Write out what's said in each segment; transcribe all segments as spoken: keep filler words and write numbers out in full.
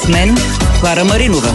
С мен Клара Маринова.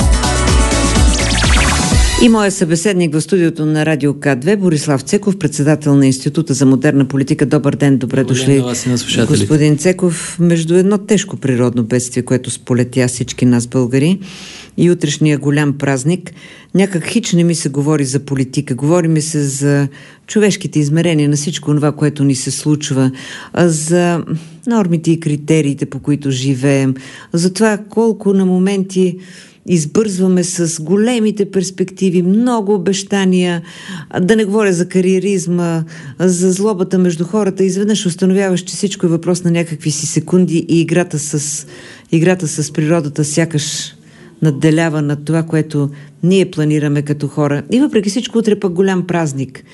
И моя събеседник в студиото на Радио К две, Борислав Цеков, председател на Института за модерна политика. Добър ден, добре дошли, господин Цеков. Между едно тежко природно бедствие, което сполетя всички нас българи, и утрешния голям празник, някак хич не ми се говори за политика. Говори ми се за човешките измерения на всичко това, което ни се случва, за нормите и критериите, по които живеем, за това колко на моменти избързваме с големите перспективи, много обещания, да не говоря за кариеризма, за злобата между хората. Изведнъж установяваш, че всичко е въпрос на някакви си секунди и играта с, играта с природата сякаш надделява над това, което ние планираме като хора. И въпреки всичко, утре пък голям празник.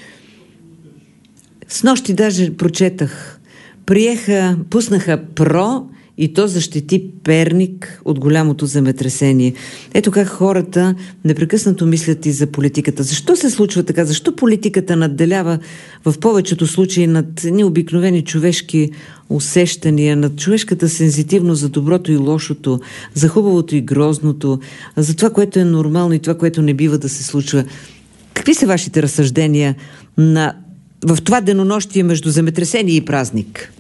Снощи даже прочетах. Приеха, пуснаха ПРО и то защити Перник от голямото земетресение. Ето как хората непрекъснато мислят и за политиката. Защо се случва така? Защо политиката надделява в повечето случаи над необикновени човешки усещания, над човешката сензитивност за доброто и лошото, за хубавото и грозното, за това, което е нормално и това, което не бива да се случва? Какви са вашите разсъждения на, в това денонощие между земетресение и празник?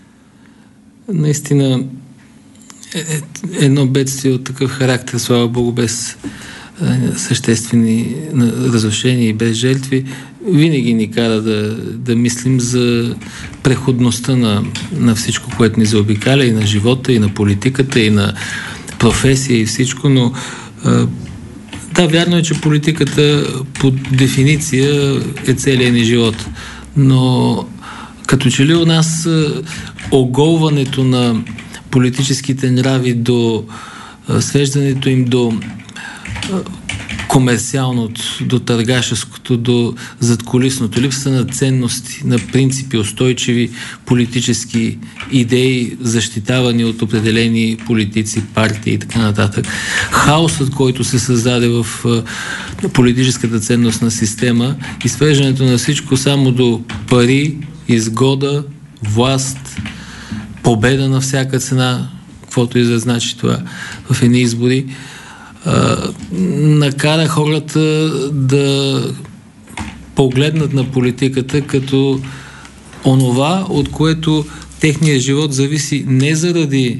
Наистина е, едно бедствие от такъв характер, слава Богу, без е, съществени разрушения и без жертви, винаги ни кара да, да мислим за преходността на, на всичко, което ни заобикаля, и на живота, и на политиката, и на професия, и всичко, но е, да, вярно е, че политиката по дефиниция е целият ни живот, но като че ли у нас оголването на политическите нрави до свеждането им до комерциалното, до търгашеското, до задкулисното, липса на ценности, на принципи, устойчиви политически идеи, защитавани от определени политици, партии и така нататък. Хаосът, който се създаде в политическата ценностна система, и свеждането на всичко само до пари, изгода, власт, победа на всяка цена, каквото и да значи това в едни избори, а, накара хората да погледнат на политиката като онова, от което техният живот зависи не заради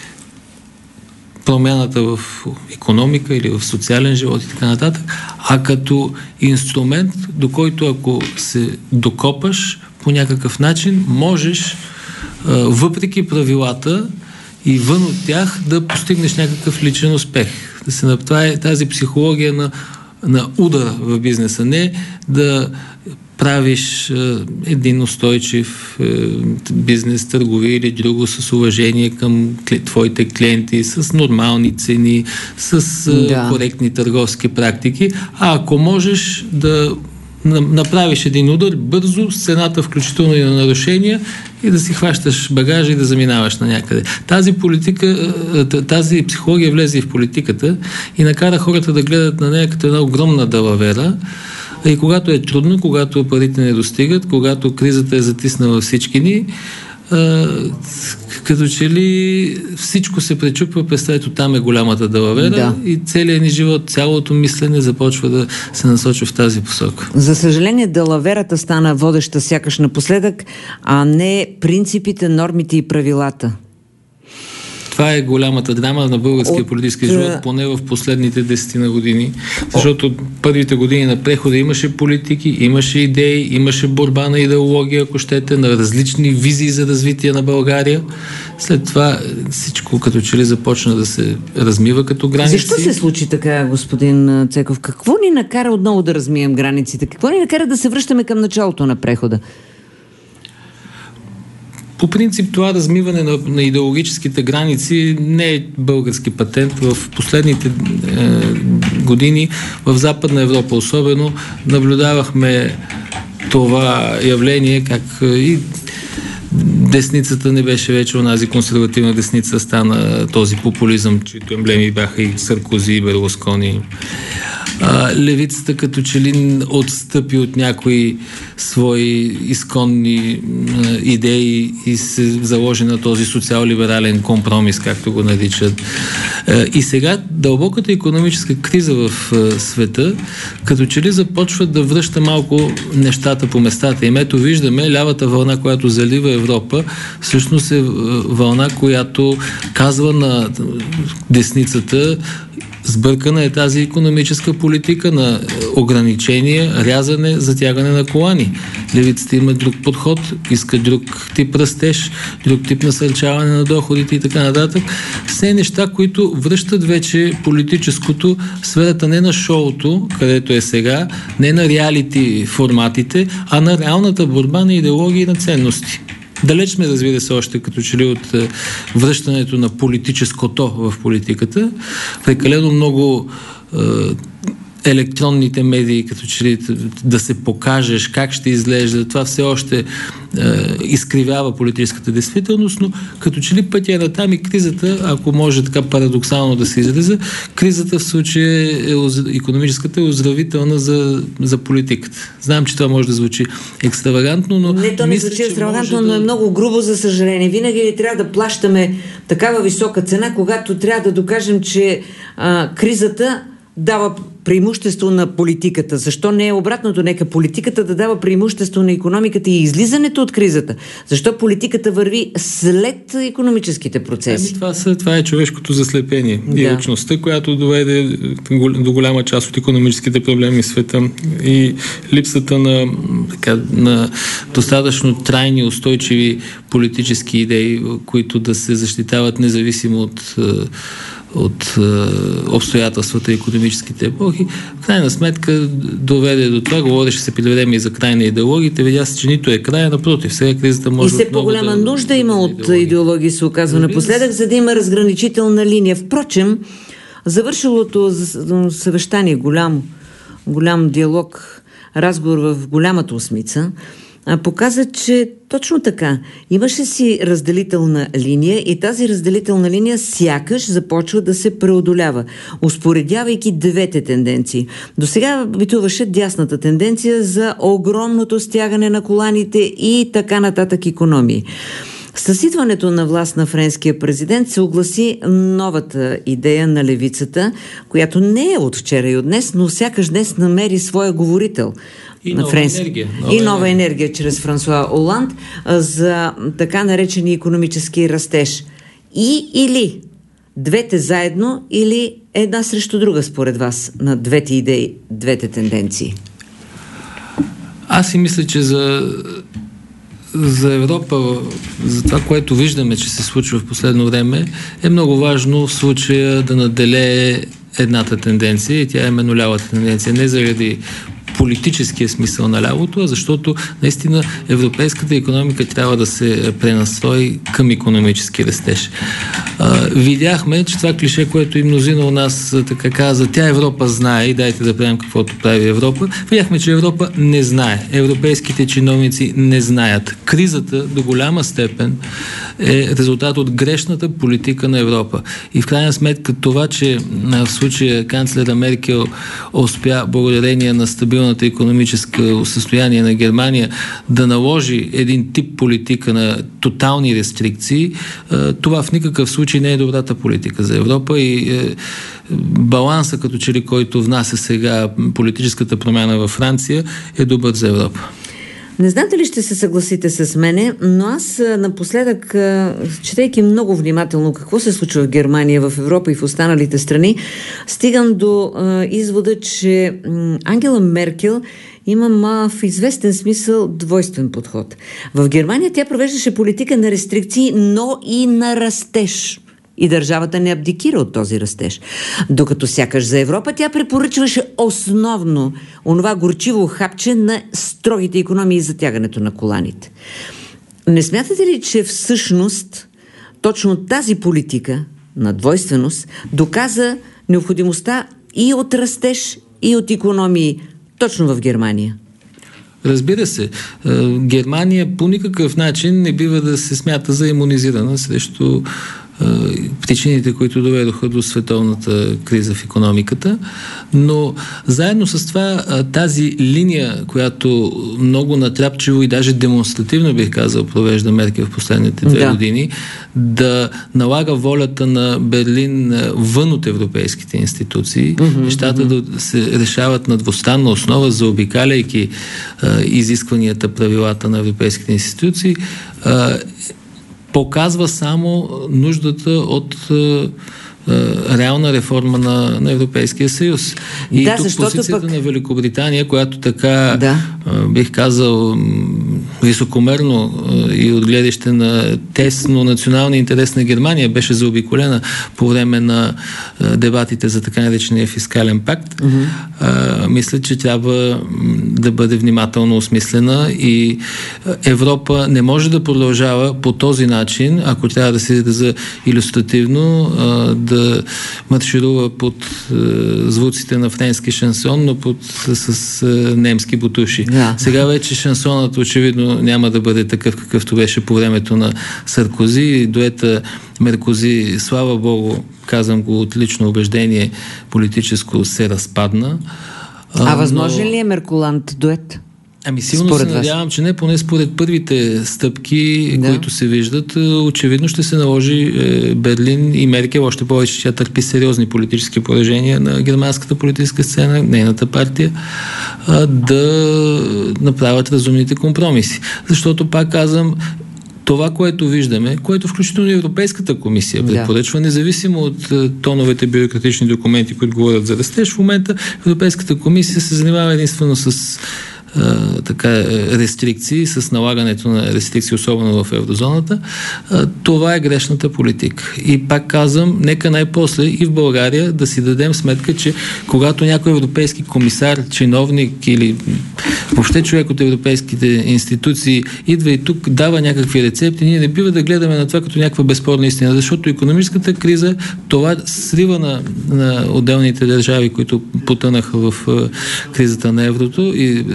промяната в икономика или в социален живот и така нататък, а като инструмент, до който ако се докопаш по някакъв начин, можеш въпреки правилата и вън от тях да постигнеш някакъв личен успех. Да се направи тази психология на, на удара в бизнеса. Не да правиш е, един устойчив е, бизнес, търговия или друго с уважение към твоите клиенти, с нормални цени, с е, да. коректни търговски практики, а ако можеш да направиш един удар бързо, с цената включително и на нарушения, и да си хващаш багажа и да заминаваш на някъде. Тази политика, тази психология влезе и в политиката и накара хората да гледат на нея като една огромна далавера. И когато е трудно, когато парите не достигат, когато кризата е затиснала всички ни, а, като че ли всичко се пречупва, представете, там е голямата далавера, да. И целият ни живот, цялото мислене започва да се насочва в тази посока. За съжаление, далаверата стана водеща сякаш напоследък, а не принципите, нормите и правилата. Това е голямата драма на българския От... политически живот, поне в последните десетина години. Защото От... първите години на прехода имаше политики, имаше идеи, имаше борба на идеология, ако щете, на различни визии за развитие на България. След това всичко като че ли започна да се размива като граници. Защо се случи така, господин Цеков? Какво ни накара отново да размием границите? Какво ни накара да се връщаме към началото на прехода? По принцип това размиване на, на идеологическите граници не е български патент. В последните е, години в Западна Европа особено наблюдавахме това явление, как и десницата не беше вече онази консервативна десница, стана този популизъм, чието емблеми бяха и Саркози, и Берлускони. а, левицата като че ли отстъпи от някои свои изконни а, идеи и се заложи на този социал-либерален компромис, както го наричат. А, и сега дълбоката икономическа криза в а, света като че ли започва да връща малко нещата по местата. И ето виждаме лявата вълна, която залива Европа, всъщност е вълна, която казва на десницата: сбъркана е тази икономическа политика на ограничения, рязане, затягане на колани. Левицата има друг подход, иска друг тип растеж, друг тип насърчаване на доходите и така нататък. Все неща, които връщат вече политическото в сферата не на шоуто, където е сега, не на реалити форматите, а на реалната борба на идеологии и на ценности. Далеч сме, разбира се, още като че ли от е, връщането на политическото в политиката. Прекалено много е, електронните медии, като че ли да се покажеш как ще изглежда, това все още е, изкривява политическата действителност, но като че ли пътя е натам и кризата, ако може така парадоксално да се изразя, кризата в случая е, икономическата е оздравителна за, за политиката. Знам, че това може да звучи екстравагантно, но... Не, то не звучи екстравагантно, но е много грубо, за съжаление. Винаги ли трябва да плащаме такава висока цена, когато трябва да докажем, че а, кризата дава преимущество на политиката? Защо не е обратното? Нека политиката да дава преимущество на икономиката и излизането от кризата. Защо политиката върви след икономическите процеси? Ами, това, са, това е човешкото заслепение да. И личността, която доведе до голяма част от икономическите проблеми в света и липсата на, така, на достатъчно трайни, устойчиви политически идеи, които да се защитават независимо от от е, обстоятелствата и икономическите епохи, в крайна сметка доведе до това. Говореше се преди време и за край на идеологиите. Видя се, че нито е края, напротив. Сега кризата може... И все по-голяма да, нужда има от идеологии, идеологии се оказва напоследък, за да има разграничителна линия. Впрочем, завършилото съвещание, голям, голям диалог, разговор в голямата осмица, показа, че точно така. Имаше си разделителна линия и тази разделителна линия сякаш започва да се преодолява, успоредявайки двете тенденции. До сега битуваше дясната тенденция за огромното стягане на коланите и така нататък икономии. С идването на власт на френския президент се огласи новата идея на левицата, която не е от вчера и от днес, но сякаш днес намери своя говорител. И нова Френс... енергия. Нова и нова енергия. енергия чрез Франсуа Оланд за така наречени икономически растеж. И или двете заедно, или една срещу друга според вас на двете идеи, двете тенденции? Аз си мисля, че за за Европа, за това, което виждаме, че се случва в последно време, е много важно в случая да наделее едната тенденция, и тя е именно лявата тенденция. Не заради политическия смисъл на лявото, а защото наистина европейската икономика трябва да се пренастрои към икономически растеж. А, видяхме, че това клише, което и мнозина у нас така каза, тя Европа знае и дайте да правим каквото прави Европа. Видяхме, че Европа не знае. Европейските чиновници не знаят. Кризата до голяма степен е резултат от грешната политика на Европа. И в крайна сметка това, че в случая канцлера Меркел успя благодарение на стабилната икономическа състояние на Германия да наложи един тип политика на тотални рестрикции, това в никакъв случай не е добрата политика за Европа и баланса, като че ли който внася сега политическата промяна във Франция, е добър за Европа. Не знам дали ще се съгласите с мене, но аз напоследък, четейки много внимателно какво се случва в Германия, в Европа и в останалите страни, стигам до а, извода, че м, Ангела Меркел има ма, в известен смисъл двойствен подход. В Германия тя провеждаше политика на рестрикции, но и на растеж. И държавата не абдикира от този растеж. Докато сякаш за Европа тя препоръчваше основно онова горчиво хапче на строгите икономии и затягането на коланите. Не смятате ли, че всъщност точно тази политика на двойственост доказа необходимостта и от растеж, и от икономии точно в Германия? Разбира се, Германия по никакъв начин не бива да се смята за имунизирана срещу причините, които доведоха до световната криза в икономиката. Но заедно с това тази линия, която много натрапчиво и даже демонстративно, бих казал, провежда Меркел в последните две да. години, да налага волята на Берлин вън от европейските институции, mm-hmm, нещата mm-hmm. да се решават на двустранна основа, заобикаляйки а, изискванията, правилата на европейските институции, а, показва само нуждата от а, реална реформа на, на Европейския съюз. И да, тук позицията пък... на Великобритания, която така, да. бих казал, високомерно и от гледаще на тесно националния интерес на Германия беше заобиколена по време на дебатите за така наречения фискален пакт. Mm-hmm. А, мисля, че трябва да бъде внимателно осмислена и Европа не може да продължава по този начин, ако трябва да се за илюстративно, а, да марширува под а, звуците на френски шансон, но под, с, с немски бутуши. Yeah. Сега вече шансонът очевидно няма да бъде такъв, какъвто беше по времето на Саркози. Дуета Меркози, слава Богу, казвам го от лично убеждение, политическо се разпадна. А, а възможен но... ли е Меркулант дует? Ами силно според се надявам, вас? Че не, поне според първите стъпки, да. които се виждат, очевидно ще се наложи е, Берлин и Меркел, още повече, че тя търпи сериозни политически поражения на германската политическа сцена, нейната партия, а, да направят разумните компромиси. Защото, пак казвам, това, което виждаме, което включително и Европейската комисия предпоръчва, да. независимо от тоновете бюрократични документи, които говорят за растеж, в момента Европейската комисия се занимава единствено с Uh, така, рестрикции, с налагането на рестрикции, особено в еврозоната, uh, това е грешната политика. И пак казвам, нека най-после и в България да си дадем сметка, че когато някой европейски комисар, чиновник или въобще човек от европейските институции идва и тук дава някакви рецепти, ние не бива да гледаме на това като някаква безспорна истина, защото икономическата криза, това срива на, на отделните държави, които потънаха в uh, кризата на еврото и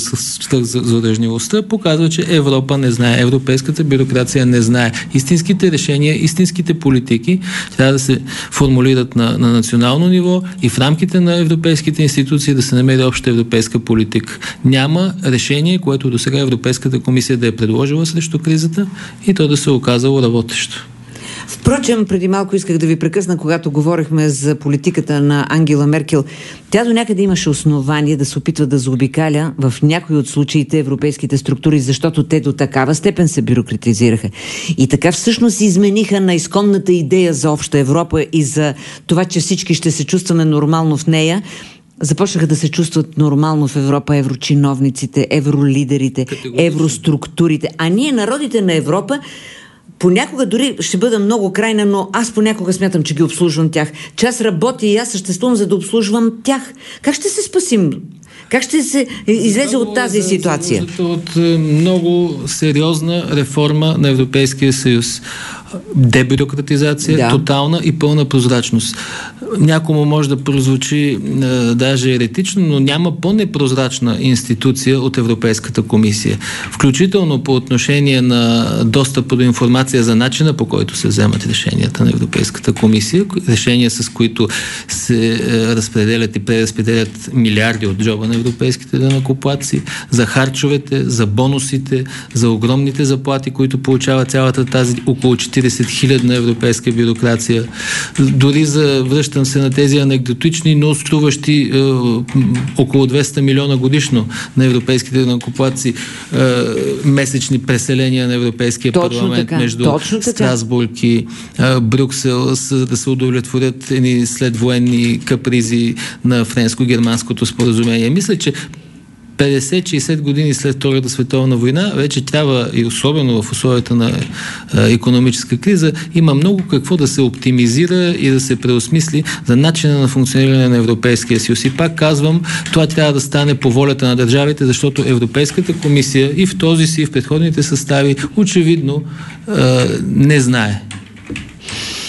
свръхзадлъжнилостта, показва, че Европа не знае, европейската бюрокрация не знае. Истинските решения, истинските политики трябва да се формулират на, на национално ниво и в рамките на европейските институции да се намери обща европейска политика. Няма решение, което до сега Европейската комисия да е предложила срещу кризата и то да се оказало работещо. Впрочем, преди малко исках да ви прекъсна, когато говорихме за политиката на Ангела Меркел. Тя до някъде имаше основание да се опитва да заобикаля в някои от случаите европейските структури, защото те до такава степен се бюрократизираха. И така всъщност измениха на изконната идея за обща Европа и за това, че всички ще се чувстваме нормално в нея. Започнаха да се чувстват нормално в Европа еврочиновниците, евролидерите, евроструктурите. А ние, народите на Европа, понякога дори ще бъда много крайна, но аз понякога смятам, че ги обслужвам тях. Че аз работя и аз съществувам, за да обслужвам тях. Как ще се спасим? Как ще се излезе много от тази ситуация? От много сериозна реформа на Европейския съюз. Дебюрократизация, да. тотална и пълна прозрачност. Някому може да прозвучи е, даже еретично, но няма по-непрозрачна институция от Европейската комисия. Включително по отношение на достъпа до информация за начина, по който се вземат решенията на Европейската комисия, решения с които се е, разпределят и преразпределят милиарди от джоба на европейските данъкоплатци, за харчовете, за бонусите, за огромните заплати, които получава цялата тази около четиридесет хилядна европейска бюрокрация. Дори за, връщам се на тези анекдотични, но струващи е, около двеста милиона годишно на европейските данъкоплатци е, месечни преселения на Европейския Точно парламент така. между Точно Страсбург и е, Брюксел, с, да се удовлетворят едни следвоенни капризи на френско-германското споразумение. Мисля, че петдесет-шейсет години след Втората световна война, вече трябва, и особено в условията на а, икономическа криза, има много какво да се оптимизира и да се преосмисли за начина на функциониране на Европейския съюз. И пак казвам, това трябва да стане по волята на държавите, защото Европейската комисия и в този си, и в предходните състави очевидно а, не знае.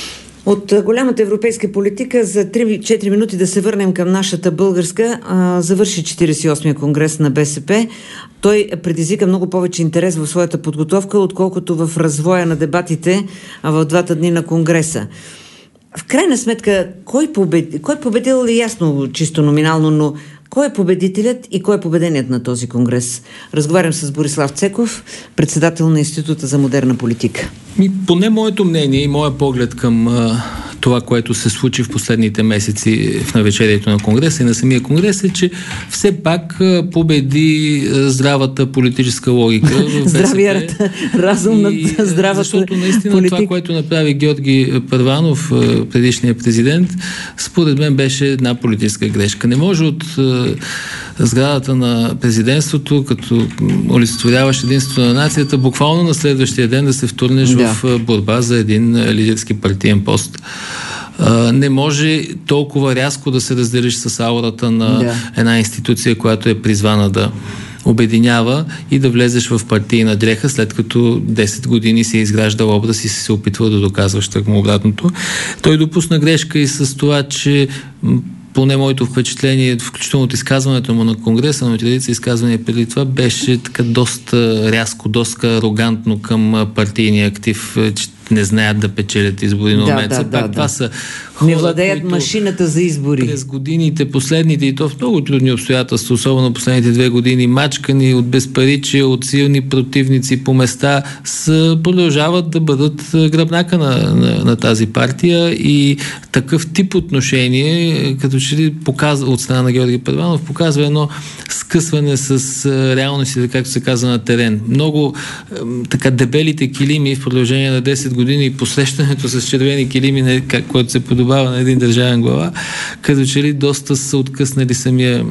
От голямата европейска политика за три-четири минути да се върнем към нашата българска. А, завърши четиридесет и осмия конгрес на БСП. Той предизвика много повече интерес в своята подготовка, отколкото в развоя на дебатите в двата дни на конгреса. В крайна сметка, кой, победи, кой победил е ясно, чисто номинално, но кой е победителят и кой е победеният на този конгрес? Разговарям с Борислав Цеков, председател на Института за модерна политика. И поне моето мнение и моя поглед към а, това, което се случи в последните месеци в навечерието на конгреса и на самия конгрес е, че все пак а, победи а, здравата политическа логика. Здравият разум на здравата защото наистина политика. Това, което направи Георги Първанов, предишният президент, според мен беше една политическа грешка. Не може от а, сградата на президентството, като олицетворяваш единството на нацията, буквално на следващия ден да се втурнеш да. в борба за един лидерски партиен пост. Uh, не може толкова рязко да се разделиш с аурата на да. една институция, която е призвана да обединява и да влезеш в партийна дреха, след като десет години си е изграждал образ и си се опитва да доказваш тъкмо обратното. Той допусна грешка и с това, че поне моето впечатление, включително от изказването му на конгреса, но от редица изказвания преди това, беше така доста рязко, доста арогантно към партийния актив, че не знаят да печелят избори, но да, момент. Да, пак да, това да. са хора, не владеят машината за избори. През годините, последните и то в много трудни обстоятелства, особено последните две години, мачкани от безпаричие, от силни противници по места, са, продължават да бъдат гръбнака на, на, на тази партия и такъв тип отношение, като че ли показва от страна на Георги Първанов, показва едно скъсване с реалностите, както се казва, на терен. Много така дебелите килими в продължение на десет години и посрещането с червени килими, което се подобава на един държавен глава, като че ли доста са откъснали самия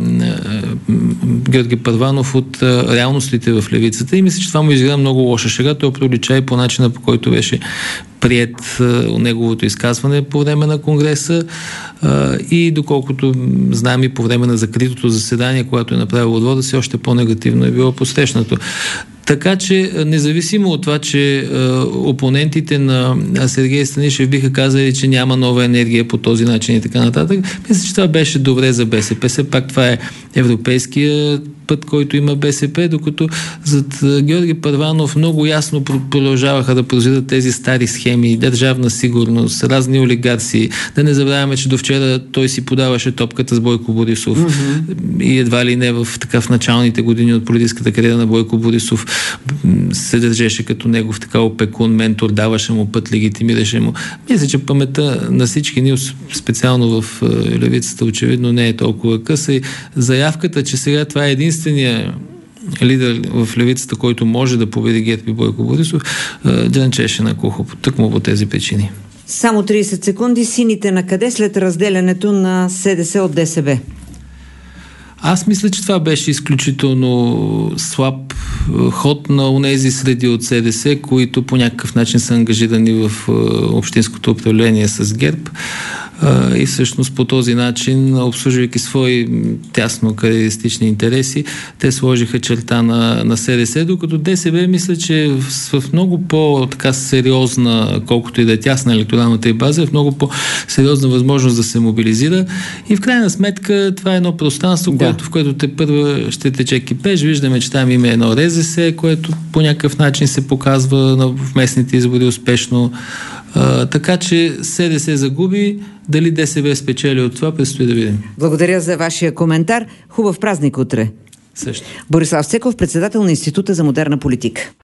Георги Първанов от реалностите в левицата и мисля, че това му изигра много лоша шега. Той пролича и по начина, по който беше приет неговото изказване по време на конгреса и доколкото знаем и по време на закритото заседание, което е направило отвода си, още по-негативно е било посрещнато. Така че, независимо от това, че е, опонентите на Сергей Станишев биха казали, че няма нова енергия по този начин и така нататък, мисля, че това беше добре за БСП. Все пак това е европейския път, който има БСП, докато зад Георги Първанов много ясно продължаваха да произведат тези стари схеми, държавна сигурност, разни олигарси. Да не забравяме, че до вчера той си подаваше топката с Бойко Борисов mm-hmm. и едва ли не в така в началните години от политическата кариера на Бойко Борисов се държеше като негов така опекун, ментор, даваше му път, легитимираше му. Мисля, че паметта на всички ние, специално в левицата, очевидно не е толкова къса и заявката, че сега това е единствения лидер в левицата, който може да победи ГЕРБ и Бойко Борисов, дрънчеше на кухо, тъкмо по тези причини. Само тридесет секунди. Сините на къде след разделянето на СДС от ДСБ? Аз мисля, че това беше изключително слаб ход на онези среди от СДС, които по някакъв начин са ангажирани в общинското управление с ГЕРБ. И всъщност по този начин, обслужвайки свои тясно кариеристични интереси, те сложиха черта на, на СДС, докато ДСБ мисля, че в, в много по-така сериозна, колкото и да е тясна електоралната и база, в много по-сериозна възможност да се мобилизира и в крайна сметка това е едно пространство, да. което, в което те първа ще тече кипеж. Виждаме, че там има едно РЗС, което по някакъв начин се показва в местните избори успешно. Uh, така че СДС загуби, дали ДСБ спечели от това, предстои да видим. Благодаря за вашия коментар. Хубав празник утре. Също. Борислав Цеков, председател на Института за модерна политика.